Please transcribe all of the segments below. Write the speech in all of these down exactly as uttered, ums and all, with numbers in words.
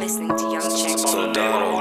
listening to Young Chick. Soldado.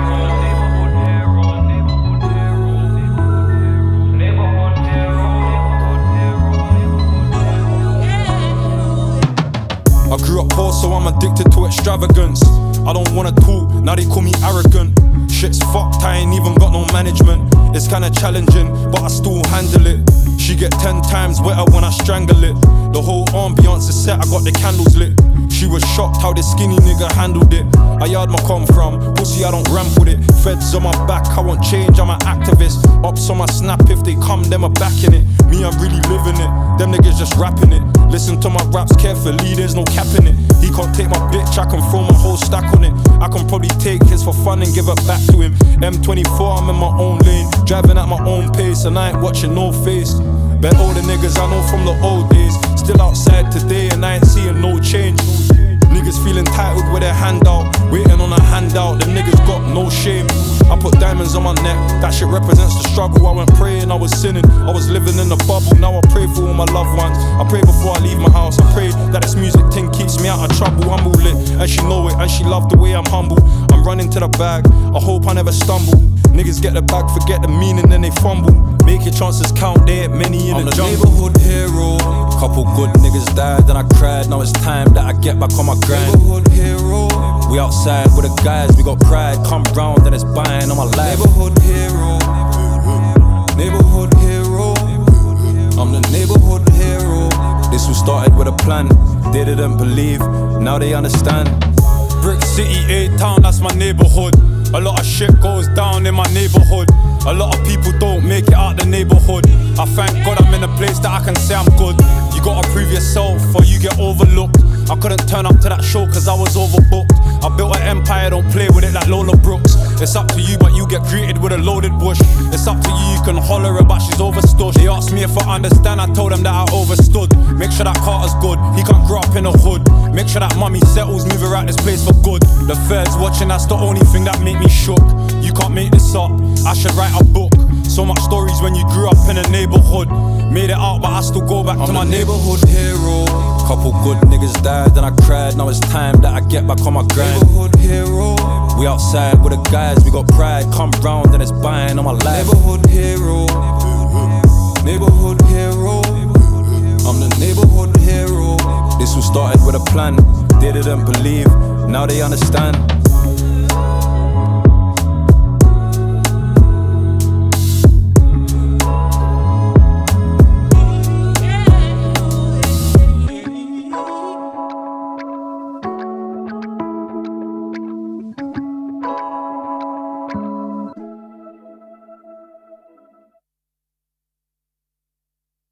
I grew up poor, so I'm addicted to extravagance. I don't wanna talk, now they call me arrogant. Shit's fucked, I ain't even got no management. It's kinda challenging, but I still handle it. She get ten times wetter when I strangle it. The whole ambiance is set, I got the candles lit. She was shocked how this skinny nigga handled it. I yard my come from, pussy I don't ramp with it. Feds on my back, I want change, I'm an activist. Ops on my snap, if they come, them are backing it. Me, I'm really living it, them niggas just rapping it. Listen to my raps carefully, there's no capping it. He can't take my bitch, I can throw my whole stack on it. I can probably take his for fun and give it back to him. M twenty-four, I'm in my own lane, driving at my own pace, and I ain't watching no face. Bet all the niggas I know from the old days still outside today, and I ain't seeing no change. Niggas feel entitled with their hand out, waiting on a handout, them niggas got no shame. I put diamonds on my neck, that shit represents the struggle. I went praying, I was sinning, I was living in a bubble. Now I pray for all my loved ones, I pray before I leave my house. I pray that this music thing keeps me out of trouble. I'm all lit, and she know it, and she love the way I'm humble. I'm running to the bag, I hope I never stumble. Niggas get the bag, forget the meaning, then they fumble. Make your chances count, there ain't many in I'm the the jungle. neighborhood hero. Couple good niggas died, then I cried. Now it's time that I get back on my grind. Neighborhood hero, We outside with the guys, we got pride. Come round, then it's buying on my life. neighborhood hero, neighborhood hero. I'm the neighborhood hero. This all started with a plan. They didn't believe, now they understand. Brick City, A-Town, that's my neighborhood. A lot of shit goes down in my neighborhood. A lot of people don't make it out the neighborhood. I thank God I'm in a place that I can say I'm good. You gotta prove yourself or you get overlooked. I couldn't turn up to that show cause I was overbooked. I built an empire, don't play with it like Lola Brooks. It's up to you, but you get greeted with a loaded bush. It's up to you, you can holler her, but she's overstood. They asked me if I understand, I told them that I overstood. Make sure that Carter's good, he can't grow up in a hood. Make sure that mommy settles, move her out this place for good. The feds watching, that's the only thing that make me shook. You can't make this up, I should write a book. So much stories when you grew up in a neighborhood. Made it out, but I still go back I'm to my the neighborhood hero. Couple good niggas died, then I cried. Now it's time that I get back on my grind. Neighborhood hero, We outside with the guys, we got pride. Come round, then it's buying on my life. neighborhood hero, neighborhood hero. I'm the neighborhood hero. This all started with a plan. They didn't believe, now they understand.